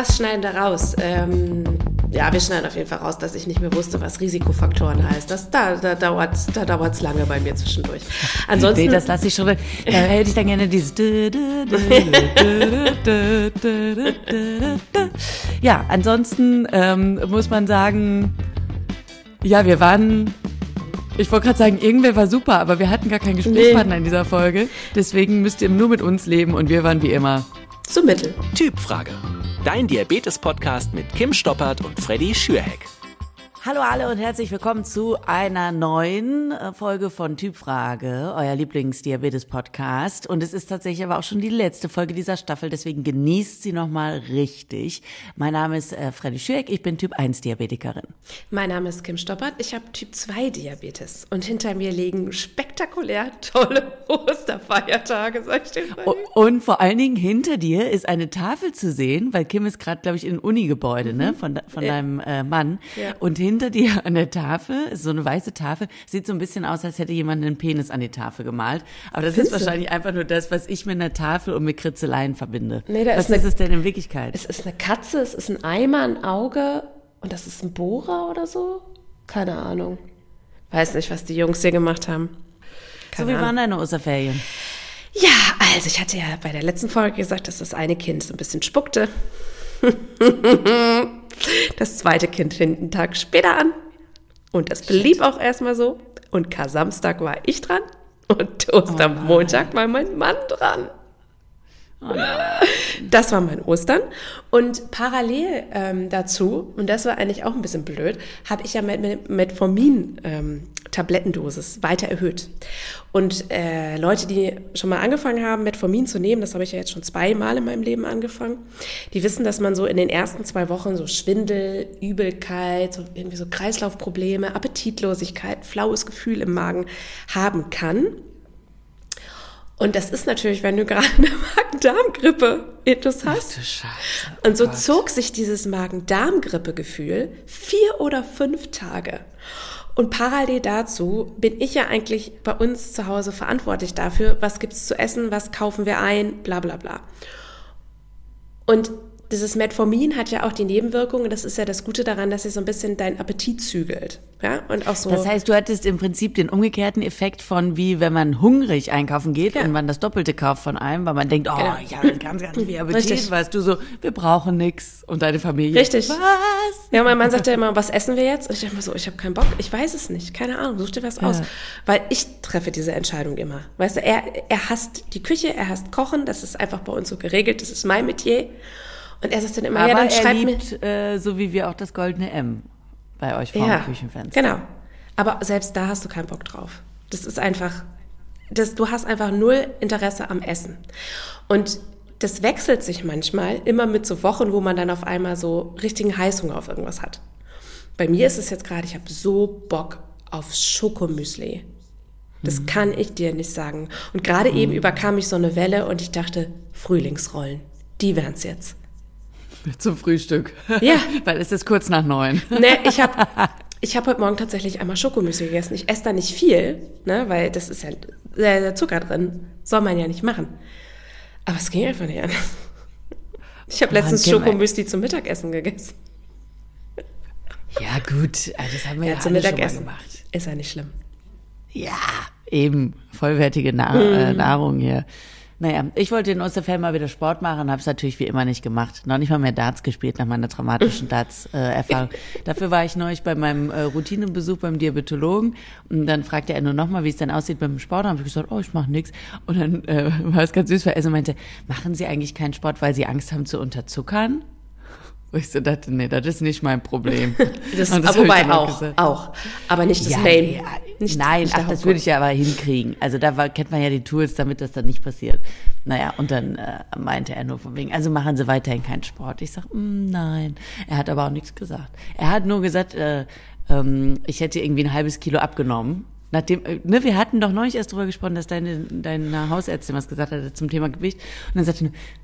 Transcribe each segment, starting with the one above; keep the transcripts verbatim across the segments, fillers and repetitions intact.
Was schneiden wir raus? Ähm, ja, wir schneiden auf jeden Fall raus, dass ich nicht mehr wusste, was Risikofaktoren heißt. Das, da da dauert es da dauert's lange bei mir zwischendurch. Ansonsten, nee, das lasse ich schon. Da hätte ich dann gerne dieses. Ja, ansonsten ähm, muss man sagen, ja, wir waren. Ich wollte gerade sagen, irgendwer war super, aber wir hatten gar keinen Gesprächspartner nee. in dieser Folge. Deswegen müsst ihr nur mit uns leben und wir waren wie immer so mittel. Typfrage. Dein Diabetes-Podcast mit Kim Stoppert und Freddy Schürheck. Hallo alle und herzlich willkommen zu einer neuen Folge von Typfrage, euer Lieblings-Diabetes-Podcast. Und es ist tatsächlich aber auch schon die letzte Folge dieser Staffel, deswegen genießt sie nochmal richtig. Mein Name ist äh, Freddy Schürheck, ich bin Typ eins Diabetikerin. Mein Name ist Kim Stoppert, ich habe Typ zwei Diabetes. Und hinter mir liegen spektakulär tolle Osterfeiertage, sag ich dir. Und, und vor allen Dingen hinter dir ist eine Tafel zu sehen, weil Kim ist gerade, glaube ich, in Unigebäude, mhm. ne, von, von ja. deinem äh, Mann. Ja. Und hinter dir an der Tafel, ist so eine weiße Tafel, sieht so ein bisschen aus, als hätte jemand einen Penis an die Tafel gemalt. Aber das Findest ist wahrscheinlich du? einfach nur das, was ich mit einer Tafel und mit Kritzeleien verbinde. Nee, da was ist, eine, ist es denn in Wirklichkeit? Es ist eine Katze, es ist ein Eimer, ein Auge und das ist ein Bohrer oder so? Keine Ahnung. Weiß nicht, was die Jungs hier gemacht haben. Keine so, wie Ahnung. Waren deine Osterferien? Ja, also ich hatte ja bei der letzten Folge gesagt, dass das eine Kind so ein bisschen spuckte. Das zweite Kind fing einen Tag später an und das blieb auch erstmal so. Und Kar-Samstag war ich dran und Ostermontag oh war mein Mann dran. Oh das war mein Ostern. Und parallel ähm, dazu, und das war eigentlich auch ein bisschen blöd, habe ich ja mit Metformin ähm, Tablettendosis weiter erhöht. Und äh, Leute, die schon mal angefangen haben, Metformin zu nehmen, das habe ich ja jetzt schon zweimal in meinem Leben angefangen, die wissen, dass man so in den ersten zwei Wochen so Schwindel, Übelkeit, so irgendwie so Kreislaufprobleme, Appetitlosigkeit, flaues Gefühl im Magen haben kann. Und das ist natürlich, wenn du gerade eine Magen-Darm-Grippe-Intus hast. Ach, Scheiße. Oh und so Gott. Zog sich dieses Magen-Darm-Grippe-Gefühl vier oder fünf Tage. Und parallel dazu bin ich ja eigentlich bei uns zu Hause verantwortlich dafür, was gibt's zu essen, was kaufen wir ein, bla bla bla. Und dieses Metformin hat ja auch die Nebenwirkungen, das ist ja das Gute daran, dass es so ein bisschen deinen Appetit zügelt. Ja? Und auch so. Das heißt, du hattest im Prinzip den umgekehrten Effekt von, wie wenn man hungrig einkaufen geht ja. und man das Doppelte kauft von einem, weil man denkt, oh, genau. ich habe ganz, ganz viel Appetit, Richtig. Weißt du so, wir brauchen nix. Und deine Familie, Richtig. Was? Ja, mein Mann sagt ja immer, was essen wir jetzt? Und ich denke immer so, ich habe keinen Bock, ich weiß es nicht, keine Ahnung, such dir was ja. aus. Weil ich treffe diese Entscheidung immer. Weißt du, er, er hasst die Küche, er hasst Kochen, das ist einfach bei uns so geregelt, das ist mein Metier. Und er sagt dann immer, aber ja, dann er schreib liebt, mir. Äh, so wie wir auch das goldene M bei euch vor ja, dem Küchenfenster. Genau. Aber selbst da hast du keinen Bock drauf. Das ist einfach, das, du hast einfach null Interesse am Essen. Und das wechselt sich manchmal immer mit so Wochen, wo man dann auf einmal so richtigen Heißhunger auf irgendwas hat. Bei mir ist es jetzt gerade, ich habe so Bock auf Schokomüsli. Das mhm. kann ich dir nicht sagen. Und gerade mhm. eben überkam mich so eine Welle und ich dachte, Frühlingsrollen, die wären's jetzt. Zum Frühstück. Ja. Weil es ist kurz nach neun. Ne, ich habe ich hab heute Morgen tatsächlich einmal Schokomüsli gegessen. Ich esse da nicht viel, ne, weil das ist ja sehr, sehr Zucker drin. Soll man ja nicht machen. Aber es ging einfach nicht anders. Ich habe letztens Schokomüsli zum Mittagessen gegessen. Ja gut, das haben wir ja, ja zum alle Mittagessen schon mal gemacht. Ist ja nicht schlimm. Ja, eben. Vollwertige Nah- mm. äh, Nahrung hier. Naja, ich wollte in Osterferien mal wieder Sport machen, habe es natürlich wie immer nicht gemacht. Noch nicht mal mehr Darts gespielt nach meiner traumatischen Darts-Erfahrung. Äh, Dafür war ich neulich bei meinem äh, Routinebesuch beim Diabetologen und dann fragte er nur nochmal, wie es denn aussieht beim Sport. Und habe ich gesagt, oh, ich mache nichts. Und dann äh, war es ganz süß, weil er so meinte, machen Sie eigentlich keinen Sport, weil Sie Angst haben zu unterzuckern? Wo ich so dachte, nee, das ist nicht mein Problem. Das, das wobei auch, auch, aber nicht das ja, Main. Nee, nicht, nein, nicht ach, das würde ich ja aber hinkriegen. Also da war, kennt man ja die Tools, damit das dann nicht passiert. Naja, und dann äh, meinte er nur von wegen, also machen Sie weiterhin keinen Sport. Ich sag, mm, nein. Er hat aber auch nichts gesagt. Er hat nur gesagt, äh, ähm, ich hätte irgendwie ein halbes Kilo abgenommen. Nachdem, ne, wir hatten doch neulich erst drüber gesprochen, dass deine, deine Hausärztin was gesagt hat zum Thema Gewicht. Und dann sagte er,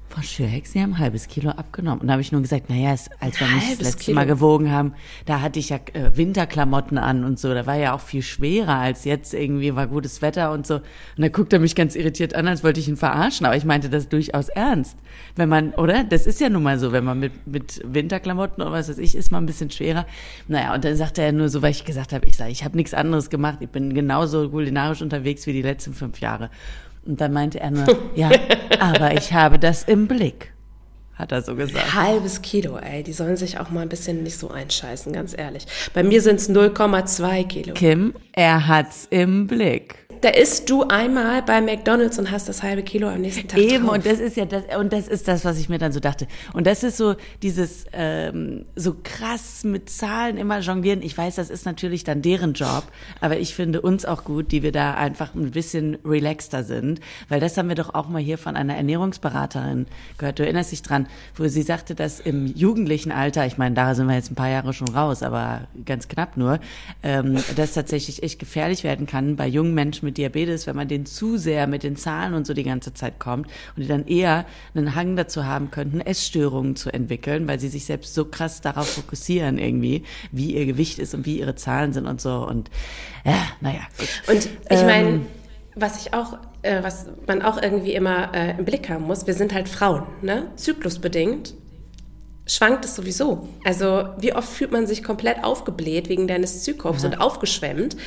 Frau Schürheck, Sie haben ein halbes Kilo abgenommen. Und da habe ich nur gesagt, naja, es, als wir mich das letzte Kilo. Mal gewogen haben, da hatte ich ja äh, Winterklamotten an und so. Da war ja auch viel schwerer als jetzt. Irgendwie war gutes Wetter und so. Und da guckt er mich ganz irritiert an, als wollte ich ihn verarschen. Aber ich meinte das durchaus ernst. Wenn man, oder? Das ist ja nun mal so, wenn man mit, mit Winterklamotten oder was weiß ich, ist man ein bisschen schwerer. Naja, und dann sagte er nur so, weil ich gesagt habe, ich sage, ich habe nichts anderes gemacht. Ich bin genauso kulinarisch unterwegs wie die letzten fünf Jahre. Und dann meinte er nur, ja, aber ich habe das im Blick, hat er so gesagt. Halbes Kilo, ey, die sollen sich auch mal ein bisschen nicht so einscheißen, ganz ehrlich. Bei mir sind es null Komma zwei Kilo. Kim, er hat's im Blick. Da isst du einmal bei McDonald's und hast das halbe Kilo am nächsten Tag Eben, drauf. und das ist ja das, und das ist das, was ich mir dann so dachte. Und das ist so dieses, ähm, so krass mit Zahlen immer jonglieren. Ich weiß, das ist natürlich dann deren Job, aber ich finde uns auch gut, die wir da einfach ein bisschen relaxter sind, weil das haben wir doch auch mal hier von einer Ernährungsberaterin gehört. Du erinnerst dich dran, wo sie sagte, dass im jugendlichen Alter, ich meine, da sind wir jetzt ein paar Jahre schon raus, aber ganz knapp nur, ähm, das tatsächlich echt gefährlich werden kann bei jungen Menschen mit Diabetes, wenn man denen zu sehr mit den Zahlen und so die ganze Zeit kommt und die dann eher einen Hang dazu haben könnten, Essstörungen zu entwickeln, weil sie sich selbst so krass darauf fokussieren irgendwie, wie ihr Gewicht ist und wie ihre Zahlen sind und so und ja, naja. Gut. Und ich meine, ähm, was ich auch, äh, was man auch irgendwie immer äh, im Blick haben muss, wir sind halt Frauen, ne? Zyklusbedingt schwankt es sowieso. Also wie oft fühlt man sich komplett aufgebläht wegen deines Zyklops ja. und aufgeschwemmt.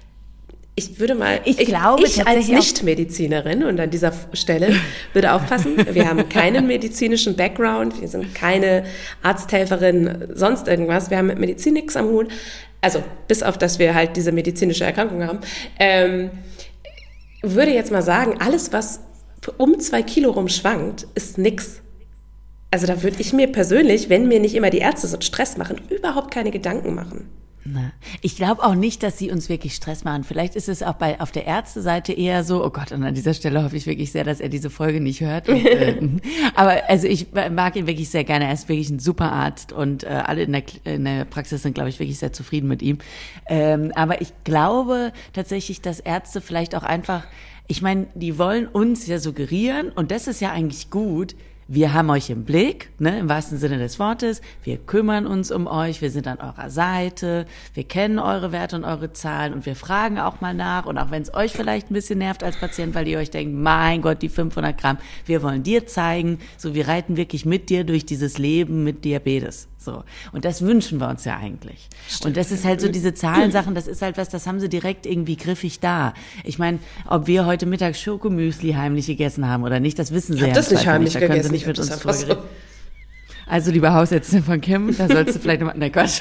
Ich würde mal, ich, ich glaube, ich als Nichtmedizinerin und an dieser Stelle würde aufpassen, wir haben keinen medizinischen Background, wir sind keine Arzthelferin, sonst irgendwas, wir haben mit Medizin nichts am Hut, also bis auf, dass wir halt diese medizinische Erkrankung haben, ähm, würde jetzt mal sagen, alles, was um zwei Kilo rum schwankt, ist nix. Also da würde ich mir persönlich, wenn mir nicht immer die Ärzte so Stress machen, überhaupt keine Gedanken machen. Na, ich glaube auch nicht, dass sie uns wirklich Stress machen. Vielleicht ist es auch bei auf der Ärzteseite eher so, oh Gott, und an dieser Stelle hoffe ich wirklich sehr, dass er diese Folge nicht hört. Und, äh, aber also ich mag ihn wirklich sehr gerne. Er ist wirklich ein super Arzt und äh, alle in der, in der Praxis sind, glaube ich, wirklich sehr zufrieden mit ihm. Ähm, aber ich glaube tatsächlich, dass Ärzte vielleicht auch einfach, ich meine, die wollen uns ja suggerieren und das ist ja eigentlich gut, wir haben euch im Blick, ne, im wahrsten Sinne des Wortes. Wir kümmern uns um euch, wir sind an eurer Seite, wir kennen eure Werte und eure Zahlen und wir fragen auch mal nach. Und auch wenn es euch vielleicht ein bisschen nervt als Patient, weil ihr euch denkt, mein Gott, die fünfhundert Gramm, wir wollen dir zeigen, so wir reiten wirklich mit dir durch dieses Leben mit Diabetes. So. Und das wünschen wir uns ja eigentlich. Stimmt. Und das ist halt so diese Zahlensachen, das ist halt was, das haben sie direkt irgendwie griffig da. Ich meine, ob wir heute Mittag Schokomüsli heimlich gegessen haben oder nicht, das wissen sie ich ja das nicht heimlich nicht. Da können gegessen. sie nicht mit uns drüber so. reden. Also, liebe Hausärztin von Kim, da sollst du vielleicht nochmal, na Gott.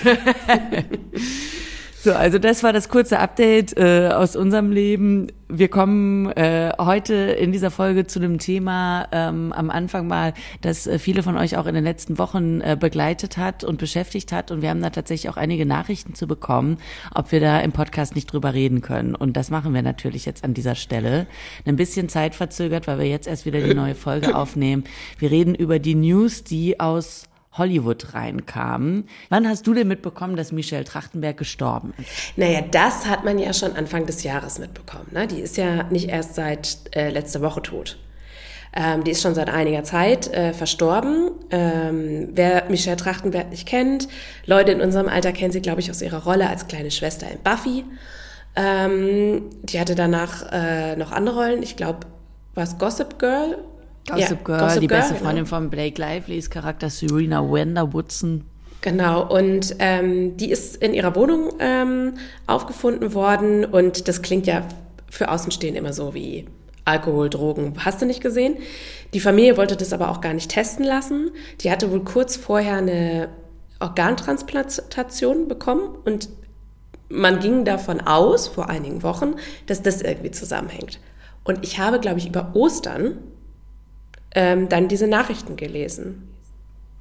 So, also das war das kurze Update äh, aus unserem Leben. Wir kommen äh, heute in dieser Folge zu einem Thema ähm, am Anfang mal, das äh, viele von euch auch in den letzten Wochen äh, begleitet hat und beschäftigt hat. Und wir haben da tatsächlich auch einige Nachrichten zu bekommen, ob wir da im Podcast nicht drüber reden können. Und das machen wir natürlich jetzt an dieser Stelle. Ein bisschen zeitverzögert, weil wir jetzt erst wieder die neue Folge aufnehmen. Wir reden über die News, die aus Hollywood reinkamen. Wann hast du denn mitbekommen, dass Michelle Trachtenberg gestorben ist? Naja, das hat man ja schon Anfang des Jahres mitbekommen. Ne? Die ist ja nicht erst seit äh, letzter Woche tot. Ähm, die ist schon seit einiger Zeit äh, verstorben. Ähm, wer Michelle Trachtenberg nicht kennt, Leute in unserem Alter kennen sie, glaube ich, aus ihrer Rolle als kleine Schwester in Buffy. Ähm, die hatte danach äh, noch andere Rollen. Ich glaube, war es Gossip Girl? Gossip ja, Girl, Gossip die Girl, beste Freundin genau. von Blake Lively's Charakter Serena Wender Woodson. Genau, und ähm, die ist in ihrer Wohnung ähm, aufgefunden worden und das klingt ja für Außenstehende immer so wie Alkohol, Drogen, hast du nicht gesehen? Die Familie wollte das aber auch gar nicht testen lassen. Die hatte wohl kurz vorher eine Organtransplantation bekommen und man ging davon aus, vor einigen Wochen, dass das irgendwie zusammenhängt. Und ich habe, glaube ich, über Ostern ähm, dann diese Nachrichten gelesen.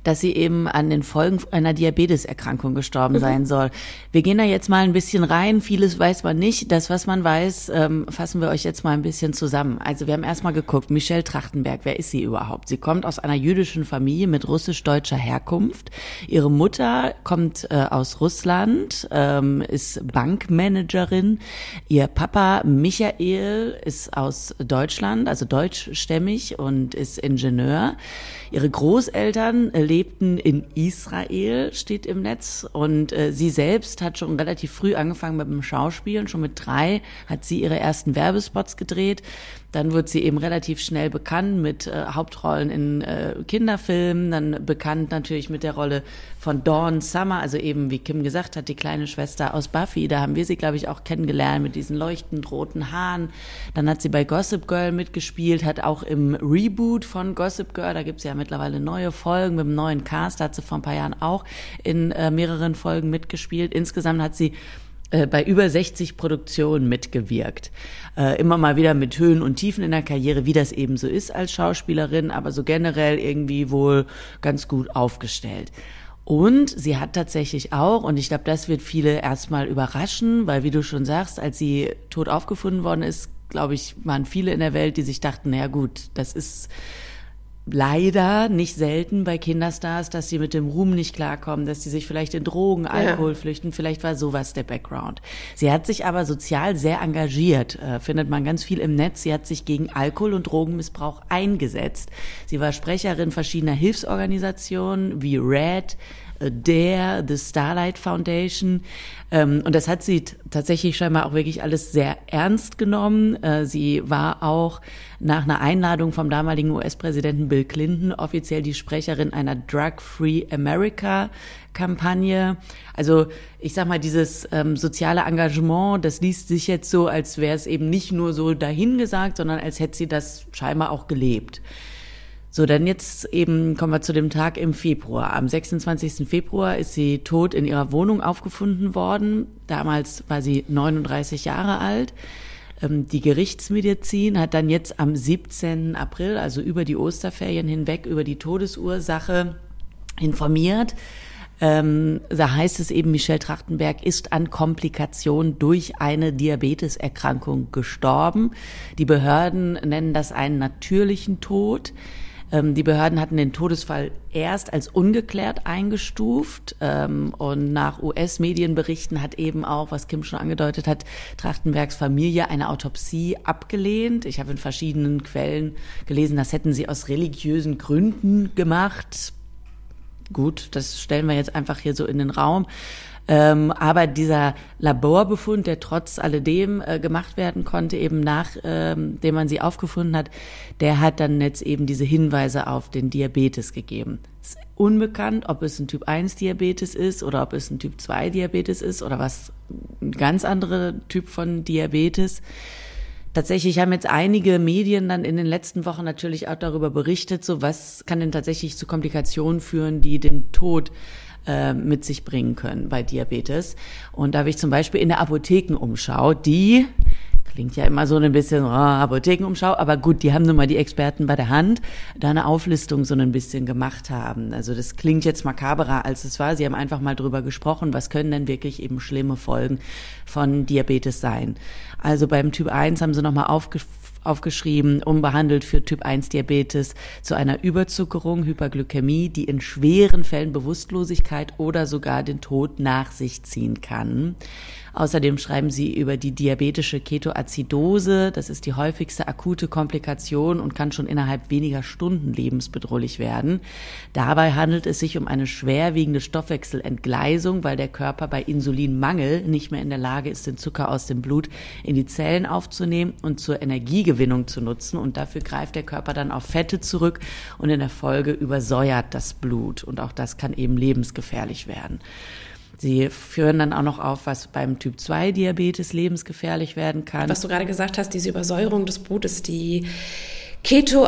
dass sie eben an den Folgen einer Diabeteserkrankung gestorben mhm. sein soll. Wir gehen da jetzt mal ein bisschen rein. Vieles weiß man nicht. Das, was man weiß, ähm, fassen wir euch jetzt mal ein bisschen zusammen. Also wir haben erstmal geguckt, Michelle Trachtenberg, wer ist sie überhaupt? Sie kommt aus einer jüdischen Familie mit russisch-deutscher Herkunft. Ihre Mutter kommt äh, aus Russland, ähm, ist Bankmanagerin. Ihr Papa Michael ist aus Deutschland, also deutschstämmig und ist Ingenieur. Ihre Großeltern lebten in Israel, steht im Netz, und äh, sie selbst hat schon relativ früh angefangen mit dem Schauspielen. Schon mit drei hat sie ihre ersten Werbespots gedreht. Dann wird sie eben relativ schnell bekannt mit äh, Hauptrollen in äh, Kinderfilmen, dann bekannt natürlich mit der Rolle von Dawn Summer, also eben, wie Kim gesagt hat, die kleine Schwester aus Buffy. Da haben wir sie, glaube ich, auch kennengelernt mit diesen leuchtend roten Haaren. Dann hat sie bei Gossip Girl mitgespielt, hat auch im Reboot von Gossip Girl, da gibt es ja mittlerweile neue Folgen mit einem neuen Cast, da hat sie vor ein paar Jahren auch in äh, mehreren Folgen mitgespielt. Insgesamt hat sie bei über sechzig Produktionen mitgewirkt. Äh, immer mal wieder mit Höhen und Tiefen in der Karriere, wie das eben so ist als Schauspielerin, aber so generell irgendwie wohl ganz gut aufgestellt. Und sie hat tatsächlich auch, und ich glaube, das wird viele erstmal überraschen, weil wie du schon sagst, als sie tot aufgefunden worden ist, glaube ich, waren viele in der Welt, die sich dachten, naja gut, das ist leider nicht selten bei Kinderstars, dass sie mit dem Ruhm nicht klarkommen, dass sie sich vielleicht in Drogen, Alkohol ja. flüchten. Vielleicht war sowas der Background. Sie hat sich aber sozial sehr engagiert, äh, findet man ganz viel im Netz. Sie hat sich gegen Alkohol- und Drogenmissbrauch eingesetzt. Sie war Sprecherin verschiedener Hilfsorganisationen wie RED, Dare, The Starlight Foundation. Ähm, und das hat sie t- tatsächlich scheinbar auch wirklich alles sehr ernst genommen. Äh, sie war auch nach einer Einladung vom damaligen U S-Präsidenten Bill Clinton offiziell die Sprecherin einer Drug-Free America-Kampagne. Also ich sag mal, dieses ähm, soziale Engagement, das liest sich jetzt so, als wäre es eben nicht nur so dahingesagt, sondern als hätte sie das scheinbar auch gelebt. So, dann jetzt eben kommen wir zu dem Tag im Februar. Am sechsundzwanzigsten Februar ist sie tot in ihrer Wohnung aufgefunden worden. Damals war sie neununddreißig Jahre alt. Die Gerichtsmedizin hat dann jetzt am siebzehnten April, also über die Osterferien hinweg, über die Todesursache informiert. Ähm, da heißt es eben, Michelle Trachtenberg ist an Komplikationen durch eine Diabeteserkrankung gestorben. Die Behörden nennen das einen natürlichen Tod. Die Behörden hatten den Todesfall erst als ungeklärt eingestuft, und nach U S-Medienberichten hat eben auch, was Kim schon angedeutet hat, Trachtenbergs Familie eine Autopsie abgelehnt. Ich habe in verschiedenen Quellen gelesen, das hätten sie aus religiösen Gründen gemacht. Gut, das stellen wir jetzt einfach hier so in den Raum. Ähm, aber dieser Laborbefund, der trotz alledem äh, gemacht werden konnte, eben nachdem ähm, man sie aufgefunden hat, der hat dann jetzt eben diese Hinweise auf den Diabetes gegeben. Es ist unbekannt, ob es ein Typ eins Diabetes ist oder ob es ein Typ zwei Diabetes ist oder was, ein ganz anderer Typ von Diabetes. Tatsächlich haben jetzt einige Medien dann in den letzten Wochen natürlich auch darüber berichtet, so was kann denn tatsächlich zu Komplikationen führen, die den Tod mit sich bringen können bei Diabetes. Und da habe ich zum Beispiel in der Apothekenumschau, die klingt ja immer so ein bisschen, oh, Apothekenumschau, aber gut, die haben nun mal die Experten bei der Hand, da eine Auflistung so ein bisschen gemacht haben. Also das klingt jetzt makaberer, als es war. Sie haben einfach mal drüber gesprochen, was können denn wirklich eben schlimme Folgen von Diabetes sein. Also beim Typ eins haben sie nochmal aufgeschrieben, aufgeschrieben, unbehandelt für Typ eins Diabetes zu einer Überzuckerung, Hyperglykämie, die in schweren Fällen Bewusstlosigkeit oder sogar den Tod nach sich ziehen kann. Außerdem schreiben sie über die diabetische Ketoazidose. Das ist die häufigste akute Komplikation und kann schon innerhalb weniger Stunden lebensbedrohlich werden. Dabei handelt es sich um eine schwerwiegende Stoffwechselentgleisung, weil der Körper bei Insulinmangel nicht mehr in der Lage ist, den Zucker aus dem Blut in die Zellen aufzunehmen und zur Energiegewinnung zu nutzen. Und dafür greift der Körper dann auf Fette zurück und in der Folge übersäuert das Blut. Und auch das kann eben lebensgefährlich werden. Sie führen dann auch noch auf, was beim Typ zwei Diabetes lebensgefährlich werden kann. Was du gerade gesagt hast, diese Übersäuerung des Blutes, die Keto,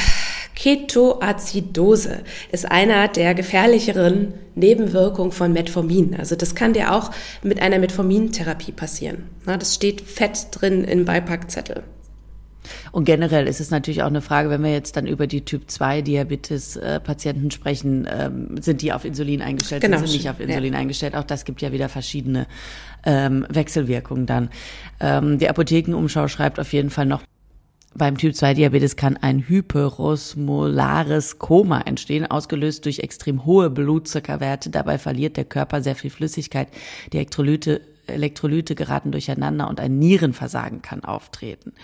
Ketoazidose ist einer der gefährlicheren Nebenwirkungen von Metformin. Also das kann dir auch mit einer Metformin-Therapie passieren. Das steht fett drin im Beipackzettel. Und generell ist es natürlich auch eine Frage, wenn wir jetzt dann über die Typ zwei Diabetes Patienten sprechen, ähm, sind die auf Insulin eingestellt, genau. sind sie nicht auf Insulin ja. eingestellt? Auch das gibt ja wieder verschiedene ähm, Wechselwirkungen dann. Ähm, die Apothekenumschau schreibt auf jeden Fall noch, beim Typ zwei Diabetes kann ein hyperosmolares Koma entstehen, ausgelöst durch extrem hohe Blutzuckerwerte. Dabei verliert der Körper sehr viel Flüssigkeit. Die Elektrolyte, Elektrolyte geraten durcheinander und ein Nierenversagen kann auftreten.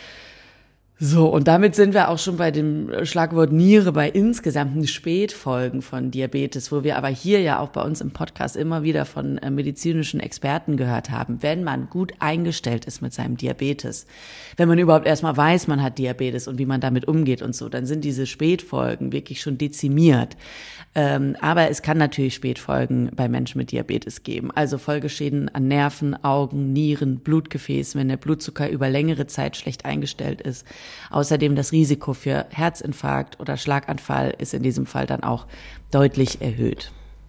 So, und damit sind wir auch schon bei dem Schlagwort Niere, bei insgesamten Spätfolgen von Diabetes, wo wir aber hier ja auch bei uns im Podcast immer wieder von äh, medizinischen Experten gehört haben. Wenn man gut eingestellt ist mit seinem Diabetes, wenn man überhaupt erstmal weiß, man hat Diabetes und wie man damit umgeht und so, dann sind diese Spätfolgen wirklich schon dezimiert. Ähm, aber es kann natürlich Spätfolgen bei Menschen mit Diabetes geben. Also Folgeschäden an Nerven, Augen, Nieren, Blutgefäßen, wenn der Blutzucker über längere Zeit schlecht eingestellt ist. Außerdem das Risiko für Herzinfarkt oder Schlaganfall ist in diesem Fall dann auch deutlich erhöht.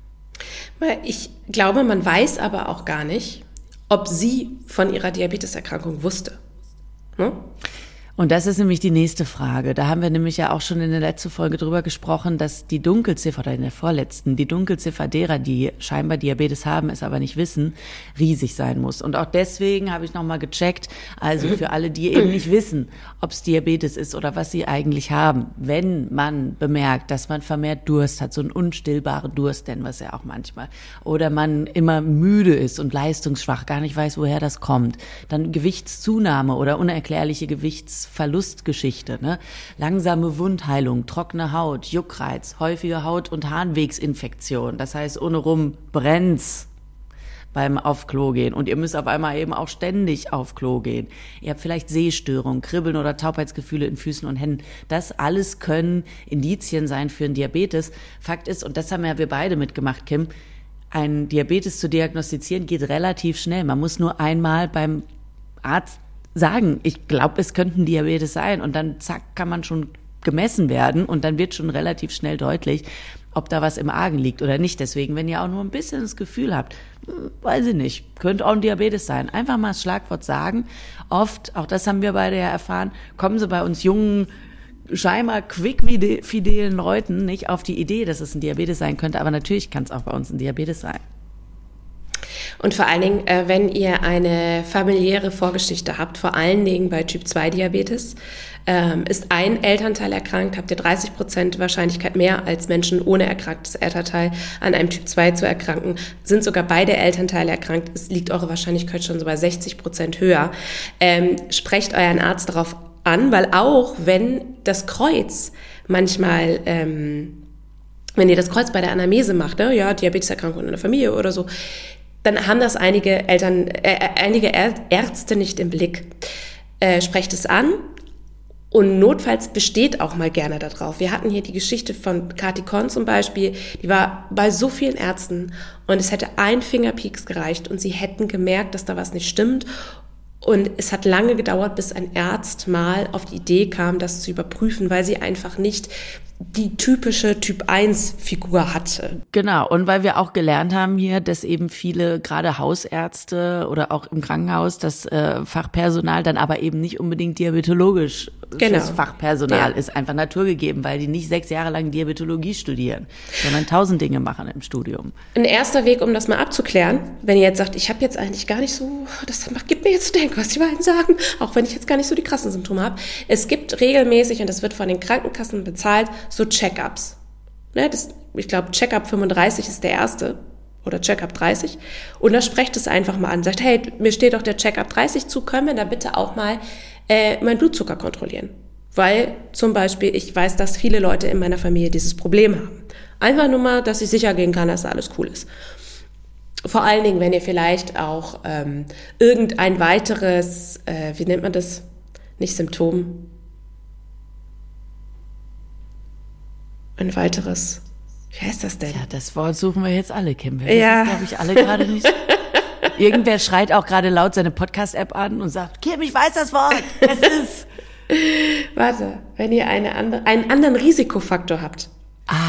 Ich glaube, man weiß aber auch gar nicht, ob sie von ihrer Diabeteserkrankung wusste. Hm? Und das ist nämlich die nächste Frage. Da haben wir nämlich ja auch schon in der letzten Folge drüber gesprochen, dass die Dunkelziffer, oder in der vorletzten, die Dunkelziffer derer, die scheinbar Diabetes haben, es aber nicht wissen, riesig sein muss. Und auch deswegen habe ich nochmal gecheckt, also für alle, die eben nicht wissen, ob es Diabetes ist oder was sie eigentlich haben, wenn man bemerkt, dass man vermehrt Durst hat, so einen unstillbaren Durst, nennen wir es ja auch manchmal, oder man immer müde ist und leistungsschwach, gar nicht weiß, woher das kommt, dann Gewichtszunahme oder unerklärliche Gewichts Verlustgeschichte, ne? Langsame Wundheilung, trockene Haut, Juckreiz, häufige Haut- und Harnwegsinfektion. Das heißt, ohne rum brennt's beim auf Klo gehen. Und ihr müsst auf einmal eben auch ständig auf Klo gehen. Ihr habt vielleicht Sehstörungen, Kribbeln oder Taubheitsgefühle in Füßen und Händen. Das alles können Indizien sein für einen Diabetes. Fakt ist, und das haben ja wir beide mitgemacht, Kim, ein Diabetes zu diagnostizieren geht relativ schnell. Man muss nur einmal beim Arzt sagen, ich glaube, es könnten Diabetes sein, und dann zack, kann man schon gemessen werden und dann wird schon relativ schnell deutlich, ob da was im Argen liegt oder nicht. Deswegen, wenn ihr auch nur ein bisschen das Gefühl habt, weiß ich nicht, könnte auch ein Diabetes sein, einfach mal das Schlagwort sagen. Oft, auch das haben wir beide ja erfahren, kommen sie bei uns jungen, scheinbar quick-fidelen Leuten nicht auf die Idee, dass es ein Diabetes sein könnte, aber natürlich kann es auch bei uns ein Diabetes sein. Und vor allen Dingen, äh, wenn ihr eine familiäre Vorgeschichte habt, vor allen Dingen bei Typ zwei Diabetes, ähm, ist ein Elternteil erkrankt, habt ihr dreißig Prozent Wahrscheinlichkeit mehr als Menschen ohne erkranktes Elternteil an einem Typ zwei zu erkranken. Sind sogar beide Elternteile erkrankt, es liegt eure Wahrscheinlichkeit schon so bei sechzig Prozent höher. Ähm, sprecht euren Arzt darauf an, weil auch wenn das Kreuz manchmal... Ähm, wenn ihr das Kreuz bei der Anamnese macht, ne, ja, Diabeteserkrankung in der Familie oder so, dann haben das einige Eltern, äh, einige Ärzte nicht im Blick. Äh, sprecht es an und notfalls besteht auch mal gerne darauf. Wir hatten hier die Geschichte von Kati Kon zum Beispiel, die war bei so vielen Ärzten und es hätte ein Fingerpieks gereicht und sie hätten gemerkt, dass da was nicht stimmt. Und es hat lange gedauert, bis ein Arzt mal auf die Idee kam, das zu überprüfen, weil sie einfach nicht die typische Typ eins Figur hatte. Genau, und weil wir auch gelernt haben hier, dass eben viele, gerade Hausärzte oder auch im Krankenhaus, das äh, Fachpersonal dann aber eben nicht unbedingt diabetologisch genau. Fachpersonal ja. ist, einfach naturgegeben, weil die nicht sechs Jahre lang Diabetologie studieren, sondern tausend Dinge machen im Studium. Ein erster Weg, um das mal abzuklären, wenn ihr jetzt sagt, ich habe jetzt eigentlich gar nicht so, das gibt mir jetzt zu denken, was die beiden sagen, auch wenn ich jetzt gar nicht so die krassen Symptome habe. Es gibt regelmäßig, und das wird von den Krankenkassen bezahlt, so Check-ups. Ne, das, ich glaube, Check-up fünfunddreißig ist der erste oder Check-up dreißig. Und da sprecht es einfach mal an. Sagt, hey, mir steht doch der Check-up dreißig zu, können wir da bitte auch mal äh, meinen Blutzucker kontrollieren? Weil zum Beispiel, ich weiß, dass viele Leute in meiner Familie dieses Problem haben. Einfach nur mal, dass ich sicher gehen kann, dass da alles cool ist. Vor allen Dingen, wenn ihr vielleicht auch ähm, irgendein weiteres, äh, wie nennt man das? Nicht Symptom, ein weiteres, wie heißt das denn? Ja, das Wort suchen wir jetzt alle, Kim. Wir ja. wissen, glaube ich, alle gerade nicht. Irgendwer schreit auch gerade laut seine Podcast-App an und sagt, Kim, ich weiß das Wort. Es ist... Warte, wenn ihr eine andere, einen anderen Risikofaktor habt. Ah.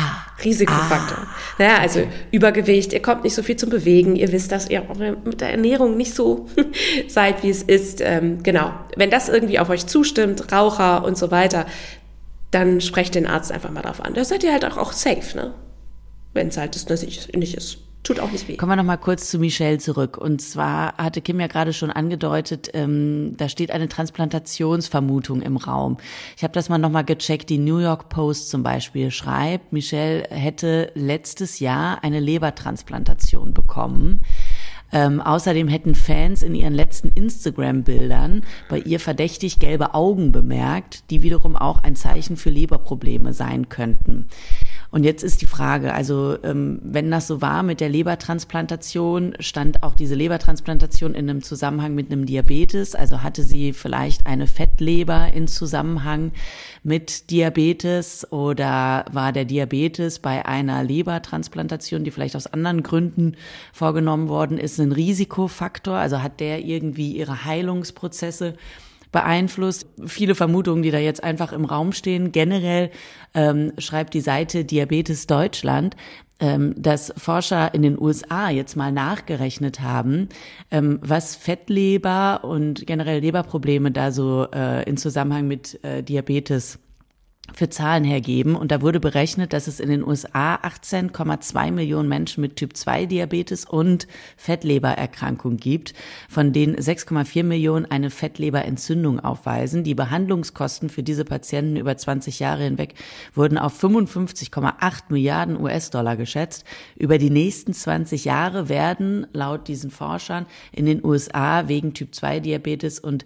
Risikofaktor. Ah, naja, also okay. Übergewicht, ihr kommt nicht so viel zum Bewegen, ihr wisst, dass ihr mit der Ernährung nicht so seid, wie es ist. Ähm, genau, wenn das irgendwie auf euch zustimmt, Raucher und so weiter, dann sprecht den Arzt einfach mal drauf an. Da seid ihr halt auch, auch safe, ne? Wenn es halt das nicht ist. Tut auch nicht weh. Kommen wir noch mal kurz zu Michelle zurück. Und zwar hatte Kim ja gerade schon angedeutet, ähm, da steht eine Transplantationsvermutung im Raum. Ich habe das mal noch mal gecheckt. Die New York Post zum Beispiel schreibt, Michelle hätte letztes Jahr eine Lebertransplantation bekommen. Ähm, außerdem hätten Fans in ihren letzten Instagram-Bildern bei ihr verdächtig gelbe Augen bemerkt, die wiederum auch ein Zeichen für Leberprobleme sein könnten. Und jetzt ist die Frage, also ähm, wenn das so war mit der Lebertransplantation, stand auch diese Lebertransplantation in einem Zusammenhang mit einem Diabetes? Also hatte sie vielleicht eine Fettleber in Zusammenhang mit Diabetes oder war der Diabetes bei einer Lebertransplantation, die vielleicht aus anderen Gründen vorgenommen worden ist, ein Risikofaktor? Also hat der irgendwie ihre Heilungsprozesse beeinflusst? Viele Vermutungen, die da jetzt einfach im Raum stehen. Generell ähm, schreibt die Seite Diabetes Deutschland, ähm, dass Forscher in den U S A jetzt mal nachgerechnet haben, ähm, was Fettleber und generell Leberprobleme da so äh, in Zusammenhang mit äh, Diabetes für Zahlen hergeben. Und da wurde berechnet, dass es in den U S A achtzehn Komma zwei Millionen Menschen mit Typ zwei Diabetes und Fettlebererkrankung gibt, von denen sechs Komma vier Millionen eine Fettleberentzündung aufweisen. Die Behandlungskosten für diese Patienten über zwanzig Jahre hinweg wurden auf fünfundfünfzig Komma acht Milliarden U S-Dollar geschätzt. Über die nächsten zwanzig Jahre werden laut diesen Forschern in den U S A wegen Typ zwei Diabetes und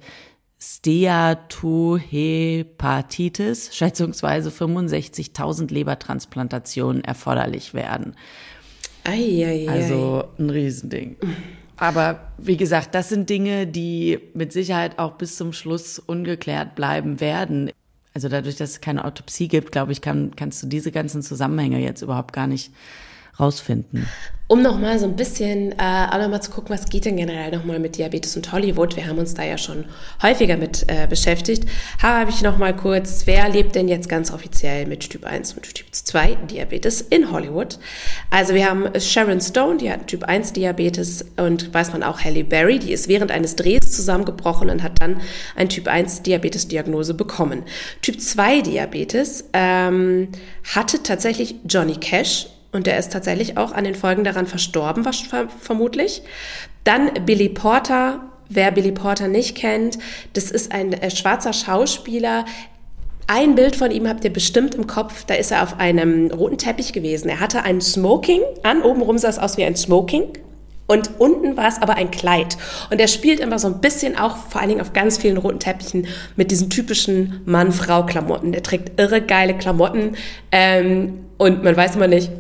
Steatohepatitis schätzungsweise fünfundsechzigtausend Lebertransplantationen erforderlich werden. Ei, ei, ei. Also ein Riesending. Aber wie gesagt, das sind Dinge, die mit Sicherheit auch bis zum Schluss ungeklärt bleiben werden. Also dadurch, dass es keine Autopsie gibt, glaube ich, kann, kannst du diese ganzen Zusammenhänge jetzt überhaupt gar nicht rausfinden. Um nochmal so ein bisschen äh, auch nochmal zu gucken, was geht denn generell nochmal mit Diabetes und Hollywood, wir haben uns da ja schon häufiger mit äh, beschäftigt, habe ich nochmal kurz, wer lebt denn jetzt ganz offiziell mit Typ eins und Typ zwei Diabetes in Hollywood? Also wir haben Sharon Stone, die hat Typ eins Diabetes, und weiß man auch Halle Berry, die ist während eines Drehs zusammengebrochen und hat dann ein Typ eins Diabetes-Diagnose bekommen. Typ zwei Diabetes ähm, hatte tatsächlich Johnny Cash, und der ist tatsächlich auch an den Folgen daran verstorben, was vermutlich. Dann Billy Porter. Wer Billy Porter nicht kennt, das ist ein äh, schwarzer Schauspieler. Ein Bild von ihm habt ihr bestimmt im Kopf. Da ist er auf einem roten Teppich gewesen. Er hatte ein Smoking an. Obenrum sah es aus wie ein Smoking. Und unten war es aber ein Kleid. Und er spielt immer so ein bisschen auch, vor allen Dingen auf ganz vielen roten Teppichen, mit diesen typischen Mann-Frau-Klamotten. Der trägt irre geile Klamotten. Ähm, und man weiß immer nicht,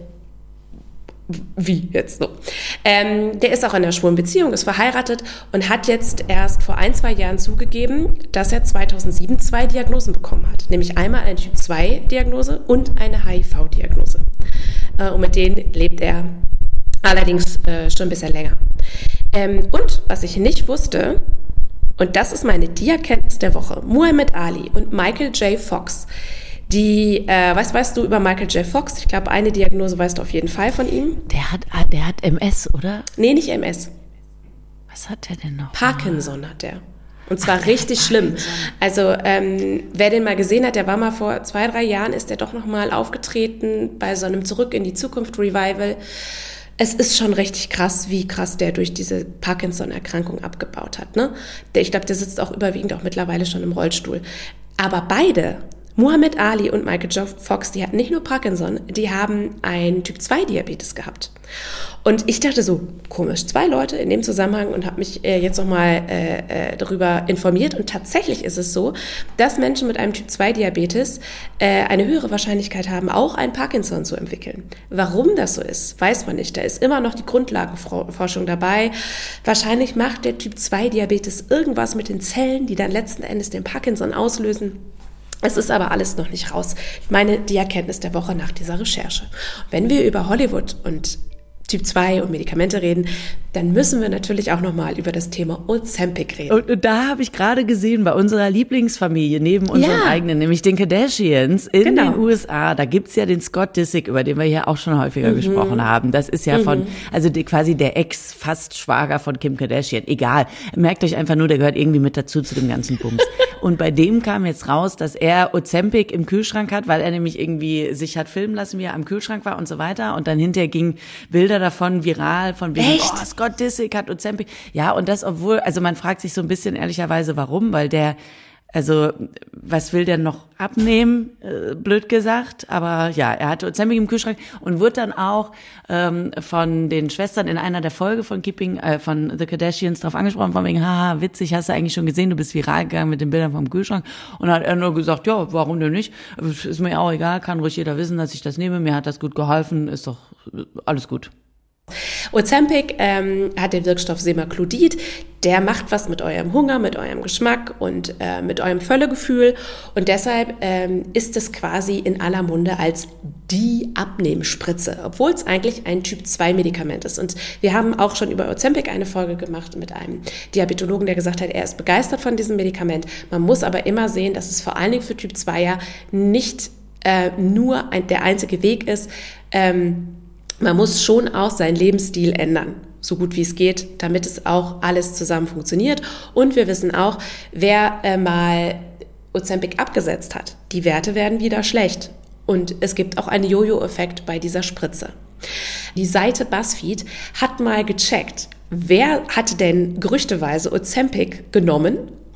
wie jetzt so. Ähm, der ist auch in einer schwulen Beziehung, ist verheiratet und hat jetzt erst vor ein, zwei Jahren zugegeben, dass er zweitausendsieben zwei Diagnosen bekommen hat. Nämlich einmal eine Typ zwei Diagnose und eine H I V Diagnose. Äh, und mit denen lebt er allerdings äh, schon ein bisschen länger. Ähm, und was ich nicht wusste, und das ist meine Die-Erkenntnis der Woche, Muhammad Ali und Michael J. Fox, die, äh, was weißt du über Michael J. Fox? Ich glaube, eine Diagnose weißt du auf jeden Fall von ihm. Der hat, der hat M S, oder? Nee, nicht M S. Was hat der denn noch? Parkinson hat der. Und zwar Ach, richtig schlimm. Also ähm, wer den mal gesehen hat, der war mal vor zwei, drei Jahren, ist der doch noch mal aufgetreten bei so einem Zurück in die Zukunft Revival. Es ist schon richtig krass, wie krass der durch diese Parkinson-Erkrankung abgebaut hat. Ne? Der, ich glaube, der sitzt auch überwiegend auch mittlerweile schon im Rollstuhl. Aber beide, Muhammad Ali und Michael J. Fox, die hatten nicht nur Parkinson, die haben einen Typ zwei Diabetes gehabt. Und ich dachte so, komisch, zwei Leute in dem Zusammenhang, und habe mich äh, jetzt nochmal äh, äh, darüber informiert. Und tatsächlich ist es so, dass Menschen mit einem Typ zwei Diabetes äh, eine höhere Wahrscheinlichkeit haben, auch ein Parkinson zu entwickeln. Warum das so ist, weiß man nicht. Da ist immer noch die Grundlagenforschung dabei. Wahrscheinlich macht der Typ zwei Diabetes irgendwas mit den Zellen, die dann letzten Endes den Parkinson auslösen. Es ist aber alles noch nicht raus. Ich meine, die Erkenntnis der Woche nach dieser Recherche. Wenn wir über Hollywood und Typ zwei und Medikamente reden, dann müssen wir natürlich auch nochmal über das Thema Ozempic reden. Und, und da habe ich gerade gesehen, bei unserer Lieblingsfamilie, neben unseren Ja. eigenen, nämlich den Kardashians in Genau. den U S A, da gibt's ja den Scott Disick, über den wir hier auch schon häufiger mhm. gesprochen haben. Das ist ja mhm. von, also die, quasi der Ex-Fast-Schwager von Kim Kardashian. Egal, merkt euch einfach nur, der gehört irgendwie mit dazu zu dem ganzen Bums. Und bei dem kam jetzt raus, dass er Ozempic im Kühlschrank hat, weil er nämlich irgendwie sich hat filmen lassen, wie er am Kühlschrank war und so weiter. Und dann hinterher gingen Bilder davon viral, von wegen, Echt? oh, Scott Disick hat Ozempic. Ja, und das obwohl, also man fragt sich so ein bisschen ehrlicherweise, warum, weil der, also was will der noch abnehmen, äh, blöd gesagt, aber ja, er hatte Ozempic im Kühlschrank und wurde dann auch ähm, von den Schwestern in einer der Folge von Keeping, äh, von The Kardashians drauf angesprochen, von wegen, haha, witzig, hast du eigentlich schon gesehen, du bist viral gegangen mit den Bildern vom Kühlschrank, und dann hat er nur gesagt, ja, warum denn nicht, ist mir auch egal, kann ruhig jeder wissen, dass ich das nehme, mir hat das gut geholfen, ist doch alles gut. Ozempic ähm, hat den Wirkstoff Semaglutid, der macht was mit eurem Hunger, mit eurem Geschmack und äh, mit eurem Völlegefühl, und deshalb ähm, ist es quasi in aller Munde als die Abnehmspritze, obwohl es eigentlich ein Typ zwei Medikament ist. Und wir haben auch schon über Ozempic eine Folge gemacht mit einem Diabetologen, der gesagt hat, er ist begeistert von diesem Medikament. Man muss aber immer sehen, dass es vor allen Dingen für Typ zwei ja nicht äh, nur ein, der einzige Weg ist. ähm, Man muss schon auch seinen Lebensstil ändern, so gut wie es geht, damit es auch alles zusammen funktioniert. Und wir wissen auch, wer äh, mal Ozempic abgesetzt hat, die Werte werden wieder schlecht. Und es gibt auch einen Jojo-Effekt bei dieser Spritze. Die Seite BuzzFeed hat mal gecheckt, wer hatte denn gerüchteweise Ozempic genommen.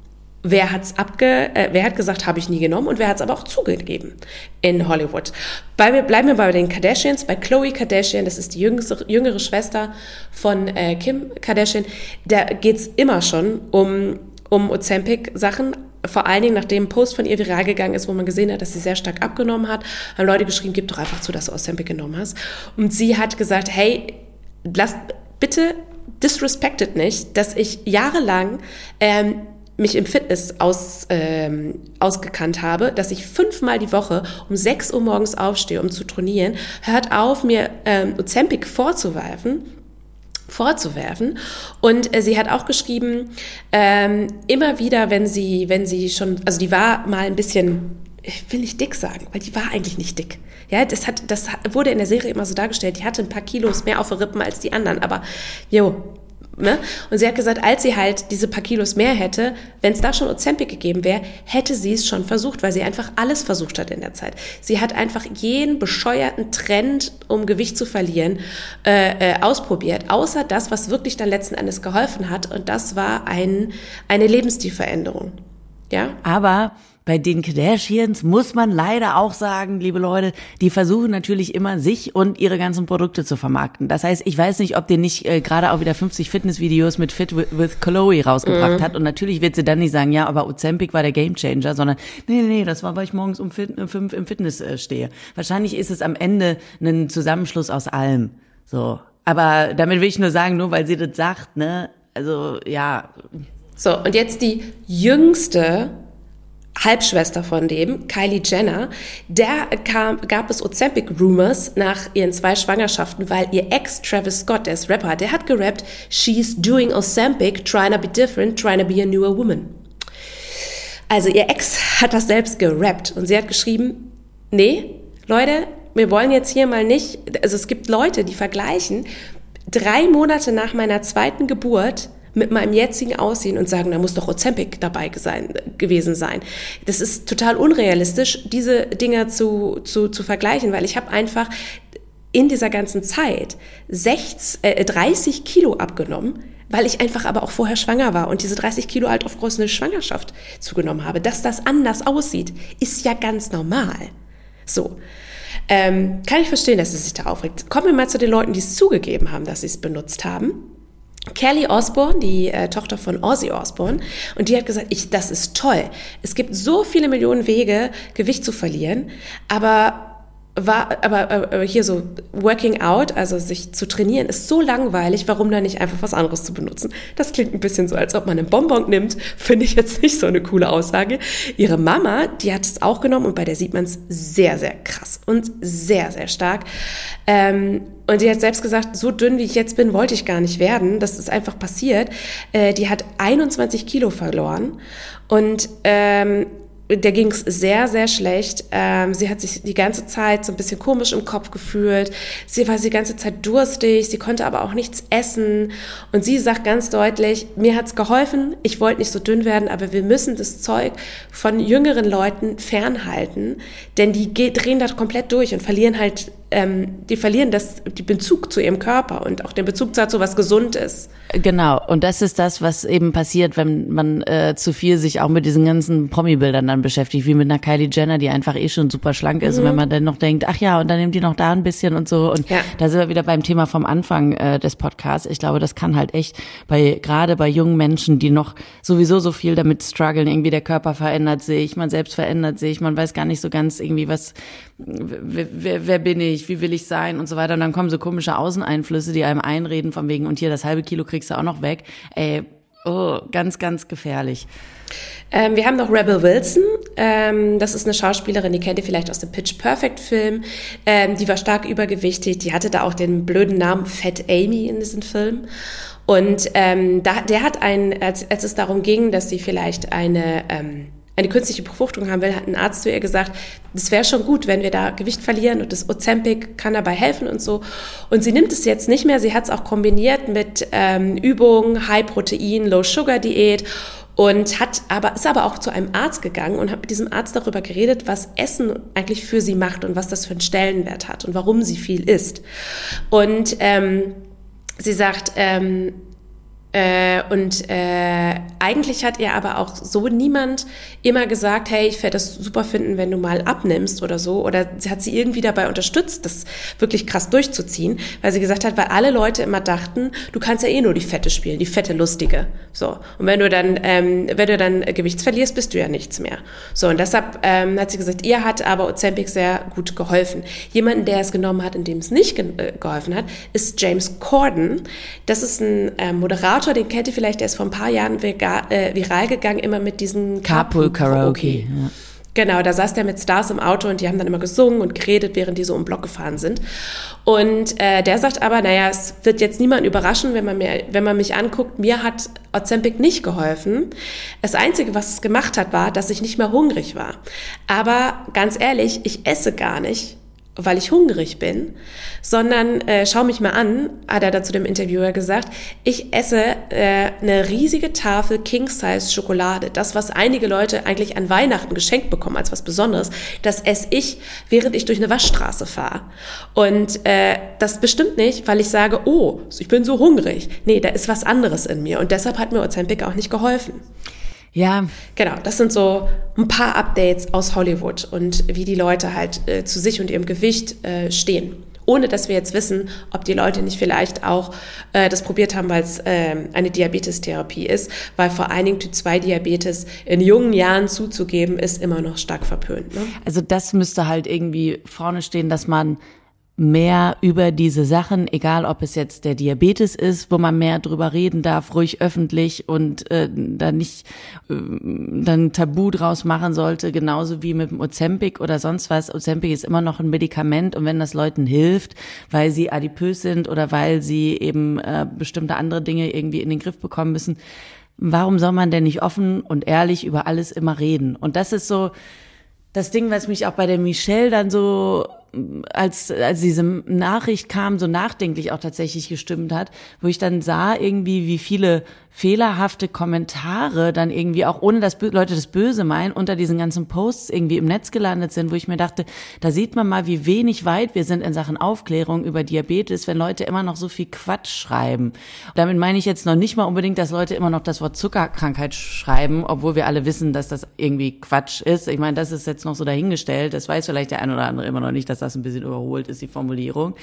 Wer hat's abge, äh, wer hat gesagt, habe ich nie genommen, und wer hat es aber auch zugegeben in Hollywood. Bei, bleiben wir bei den Kardashians, bei Khloe Kardashian, das ist die jüngere, jüngere Schwester von äh, Kim Kardashian. Da geht's immer schon um, um Ozempic-Sachen. Vor allen Dingen, nachdem ein Post von ihr viral gegangen ist, wo man gesehen hat, dass sie sehr stark abgenommen hat, haben Leute geschrieben, gib doch einfach zu, dass du Ozempic genommen hast. Und sie hat gesagt, hey, lasst bitte disrespected nicht, dass ich jahrelang ähm, mich im Fitness aus, ähm, ausgekannt habe, dass ich fünfmal die Woche um sechs Uhr morgens aufstehe, um zu trainieren. Hört auf, mir ähm, Ozempic vorzuwerfen. vorzuwerfen. Und äh, sie hat auch geschrieben, ähm, immer wieder, wenn sie, wenn sie schon, also die war mal ein bisschen, ich will nicht dick sagen, weil die war eigentlich nicht dick. Ja, das hat, das wurde in der Serie immer so dargestellt, die hatte ein paar Kilos mehr auf den Rippen als die anderen, aber jo, ne? Und sie hat gesagt, als sie halt diese paar Kilos mehr hätte, wenn es da schon Ozempic gegeben wäre, hätte sie es schon versucht, weil sie einfach alles versucht hat in der Zeit. Sie hat einfach jeden bescheuerten Trend, um Gewicht zu verlieren, äh, äh, ausprobiert, außer das, was wirklich dann letzten Endes geholfen hat, und das war ein, eine Lebensstilveränderung. Ja? Aber bei den Kardashians muss man leider auch sagen, liebe Leute, die versuchen natürlich immer, sich und ihre ganzen Produkte zu vermarkten. Das heißt, ich weiß nicht, ob die nicht äh, gerade auch wieder fünfzig Fitnessvideos mit Fit with, with Khloe rausgebracht mhm. hat. Und natürlich wird sie dann nicht sagen, ja, aber Ozempic war der Gamechanger, sondern nee, nee, nee, das war, weil ich morgens um fit, fünf im Fitness äh, stehe. Wahrscheinlich ist es am Ende ein Zusammenschluss aus allem. So, aber damit will ich nur sagen, nur weil sie das sagt, ne, also ja. So, und jetzt die jüngste Halbschwester von dem, Kylie Jenner, der kam, gab es Ozempic-Rumors nach ihren zwei Schwangerschaften, weil ihr Ex Travis Scott, der ist Rapper, der hat gerappt, she's doing Ozempic, trying to be different, trying to be a newer woman. Also ihr Ex hat das selbst gerappt und sie hat geschrieben, nee, Leute, wir wollen jetzt hier mal nicht, also es gibt Leute, die vergleichen drei Monate nach meiner zweiten Geburt mit meinem jetzigen Aussehen und sagen, da muss doch Ozempic dabei sein, gewesen sein. Das ist total unrealistisch, diese Dinger zu, zu, zu vergleichen, weil ich habe einfach in dieser ganzen Zeit sechzig, äh, dreißig Kilo abgenommen, weil ich einfach aber auch vorher schwanger war und diese dreißig Kilo halt aufgrund einer Schwangerschaft zugenommen habe. Dass das anders aussieht, ist ja ganz normal. So. Ähm, kann ich verstehen, dass es sich da aufregt. Kommen wir mal zu den Leuten, die es zugegeben haben, dass sie es benutzt haben. Kelly Osbourne, die äh, Tochter von Ozzy Osbourne, und die hat gesagt, ich, das ist toll. Es gibt so viele Millionen Wege, Gewicht zu verlieren, aber war, aber, aber hier so Working Out, also sich zu trainieren, ist so langweilig, warum dann nicht einfach was anderes zu benutzen? Das klingt ein bisschen so, als ob man einen Bonbon nimmt, finde ich jetzt nicht so eine coole Aussage. Ihre Mama, die hat es auch genommen und bei der sieht man es sehr, sehr krass und sehr, sehr stark. Ähm, und sie hat selbst gesagt, so dünn wie ich jetzt bin, wollte ich gar nicht werden. Das ist einfach passiert. Äh, die hat einundzwanzig Kilo verloren und ähm, der ging es sehr, sehr schlecht. Ähm, sie hat sich die ganze Zeit so ein bisschen komisch im Kopf gefühlt. Sie war die ganze Zeit durstig, sie konnte aber auch nichts essen. Und sie sagt ganz deutlich, mir hat's geholfen, ich wollte nicht so dünn werden, aber wir müssen das Zeug von jüngeren Leuten fernhalten, denn die drehen da komplett durch und verlieren halt, ähm, die verlieren das, den Bezug zu ihrem Körper und auch den Bezug dazu, was gesund ist. Genau, und das ist das, was eben passiert, wenn man äh, zu viel sich auch mit diesen ganzen Promi-Bildern dann beschäftigt, wie mit einer Kylie Jenner, die einfach eh schon super schlank ist. Mhm. Und wenn man dann noch denkt, ach ja, und dann nimmt die noch da ein bisschen und so. Und ja. Da sind wir wieder beim Thema vom Anfang äh, des Podcasts. Ich glaube, das kann halt echt bei gerade bei jungen Menschen, die noch sowieso so viel damit strugglen, irgendwie der Körper verändert sich, man selbst verändert sich, man weiß gar nicht so ganz irgendwie, was, wer, wer, wer bin ich, wie will ich sein und so weiter. Und dann kommen so komische Außeneinflüsse, die einem einreden von wegen, und hier das halbe Kilo kriegst du auch noch weg. Ey, oh, ganz, ganz gefährlich. Ähm, wir haben noch Rebel Wilson, ähm, das ist eine Schauspielerin, die kennt ihr vielleicht aus dem Pitch Perfect Film, ähm, die war stark übergewichtig, die hatte da auch den blöden Namen Fat Amy in diesem Film und ähm, da, der hat ein, als, als es darum ging, dass sie vielleicht eine ähm, eine künstliche Befruchtung haben will, hat ein Arzt zu ihr gesagt, das wäre schon gut, wenn wir da Gewicht verlieren und das Ozempic kann dabei helfen und so. Und sie nimmt es jetzt nicht mehr, sie hat es auch kombiniert mit ähm, Übungen, High-Protein, Low-Sugar-Diät und hat aber, ist aber auch zu einem Arzt gegangen und hat mit diesem Arzt darüber geredet, was Essen eigentlich für sie macht und was das für einen Stellenwert hat und warum sie viel isst. Und ähm, sie sagt, ähm, Äh, und äh, eigentlich hat ihr aber auch so niemand immer gesagt, hey, ich werde das super finden, wenn du mal abnimmst oder so. Oder sie hat sie irgendwie dabei unterstützt, das wirklich krass durchzuziehen, weil sie gesagt hat, weil alle Leute immer dachten, du kannst ja eh nur die Fette spielen, die fette Lustige. So. Und wenn du dann, ähm, wenn du dann Gewicht verlierst, bist du ja nichts mehr. So. Und deshalb ähm, hat sie gesagt, ihr hat aber Ozempic sehr gut geholfen. Jemanden, der es genommen hat, in dem es nicht ge- äh, geholfen hat, ist James Corden. Das ist ein äh, Moderator, den kennt ihr vielleicht, der ist vor ein paar Jahren viral, äh, viral gegangen, immer mit diesen Carpool Karaoke. Ja. Genau, da saß der mit Stars im Auto und die haben dann immer gesungen und geredet, während die so um den Block gefahren sind. Und äh, der sagt aber, naja, es wird jetzt niemanden überraschen, wenn man, mir, wenn man mich anguckt, mir hat Ozempic nicht geholfen. Das Einzige, was es gemacht hat, war, dass ich nicht mehr hungrig war. Aber ganz ehrlich, ich esse gar nicht, weil ich hungrig bin, sondern äh, schau mich mal an, hat er da zu dem Interviewer gesagt, ich esse äh, eine riesige Tafel King-Size-Schokolade. Das, was einige Leute eigentlich an Weihnachten geschenkt bekommen als was Besonderes, das esse ich, während ich durch eine Waschstraße fahre. Und äh, das bestimmt nicht, weil ich sage, oh, ich bin so hungrig. Nee, da ist was anderes in mir und deshalb hat mir Ozempic auch nicht geholfen. Ja. Genau, das sind so ein paar Updates aus Hollywood und wie die Leute halt äh, zu sich und ihrem Gewicht äh, stehen. Ohne dass wir jetzt wissen, ob die Leute nicht vielleicht auch äh, das probiert haben, weil es äh, eine Diabetestherapie ist, weil vor allen Dingen Typ zwei Diabetes in jungen Jahren zuzugeben, ist immer noch stark verpönt. Ne? Also das müsste halt irgendwie vorne stehen, dass man mehr über diese Sachen, egal ob es jetzt der Diabetes ist, wo man mehr drüber reden darf, ruhig öffentlich und äh, da nicht äh, dann Tabu draus machen sollte, genauso wie mit dem Ozempic oder sonst was. Ozempic ist immer noch ein Medikament und wenn das Leuten hilft, weil sie adipös sind oder weil sie eben äh, bestimmte andere Dinge irgendwie in den Griff bekommen müssen, warum soll man denn nicht offen und ehrlich über alles immer reden? Und das ist so das Ding, was mich auch bei der Michelle dann so, als, als diese Nachricht kam, so nachdenklich auch tatsächlich gestimmt hat, wo ich dann sah irgendwie, wie viele fehlerhafte Kommentare dann irgendwie auch, ohne dass Leute das Böse meinen, unter diesen ganzen Posts irgendwie im Netz gelandet sind, wo ich mir dachte, da sieht man mal, wie wenig weit wir sind in Sachen Aufklärung über Diabetes, wenn Leute immer noch so viel Quatsch schreiben. Damit meine ich jetzt noch nicht mal unbedingt, dass Leute immer noch das Wort Zuckerkrankheit schreiben, obwohl wir alle wissen, dass das irgendwie Quatsch ist. Ich meine, das ist jetzt noch so dahingestellt. Das weiß vielleicht der eine oder andere immer noch nicht, dass das ein bisschen überholt ist, die Formulierung.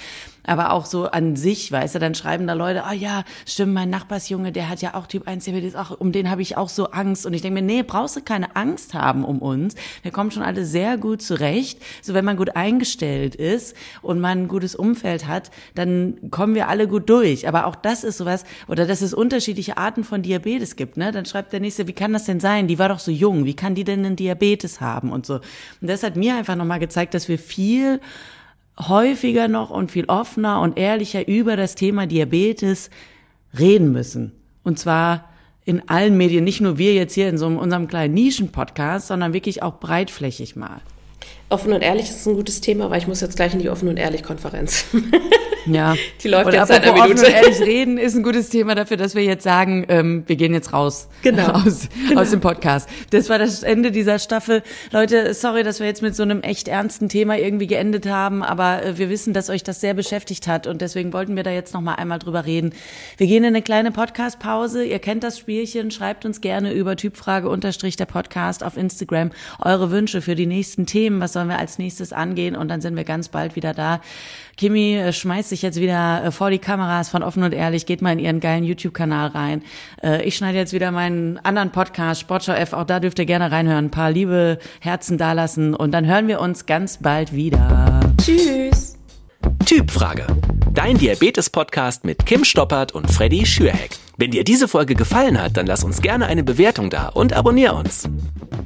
aber auch so an sich, weißt du, dann schreiben da Leute, oh ja, stimmt, mein Nachbarsjunge, der hat ja auch Typ eins Diabetes, auch, um den habe ich auch so Angst. Und ich denke mir, nee, brauchst du keine Angst haben um uns. Wir kommen schon alle sehr gut zurecht. So, wenn man gut eingestellt ist und man ein gutes Umfeld hat, dann kommen wir alle gut durch. Aber auch das ist sowas, oder dass es unterschiedliche Arten von Diabetes gibt, ne? Dann schreibt der Nächste, wie kann das denn sein? Die war doch so jung. Wie kann die denn einen Diabetes haben und so? Und das hat mir einfach nochmal gezeigt, dass wir viel häufiger noch und viel offener und ehrlicher über das Thema Diabetes reden müssen. Und zwar in allen Medien, nicht nur wir jetzt hier in so einem, unserem kleinen Nischen-Podcast, sondern wirklich auch breitflächig mal. Offen und ehrlich ist ein gutes Thema, weil ich muss jetzt gleich in die Offen und ehrlich Konferenz. Ja. Die läuft und jetzt seit einer Minute. Minute. Offen und ehrlich reden ist ein gutes Thema dafür, dass wir jetzt sagen, ähm, wir gehen jetzt raus. Genau. Aus, genau. aus dem Podcast. Das war das Ende dieser Staffel. Leute, sorry, dass wir jetzt mit so einem echt ernsten Thema irgendwie geendet haben, aber äh, wir wissen, dass euch das sehr beschäftigt hat und deswegen wollten wir da jetzt noch mal einmal drüber reden. Wir gehen in eine kleine Podcast-Pause. Ihr kennt das Spielchen. Schreibt uns gerne über Typfrage unterstrich der Podcast auf Instagram eure Wünsche für die nächsten Themen. Was sollen wir als nächstes angehen? Und dann sind wir ganz bald wieder da. Kimi äh, schmeißt sich jetzt wieder äh, vor die Kameras von Offen und Ehrlich, geht mal in ihren geilen YouTube-Kanal rein. Äh, ich schneide jetzt wieder meinen anderen Podcast, Sportschau F, auch da dürft ihr gerne reinhören, ein paar liebe Herzen dalassen und dann hören wir uns ganz bald wieder. Tschüss. Typfrage. Dein Diabetes-Podcast mit Kim Stoppert und Freddy Schürheck. Wenn dir diese Folge gefallen hat, dann lass uns gerne eine Bewertung da und abonnier uns.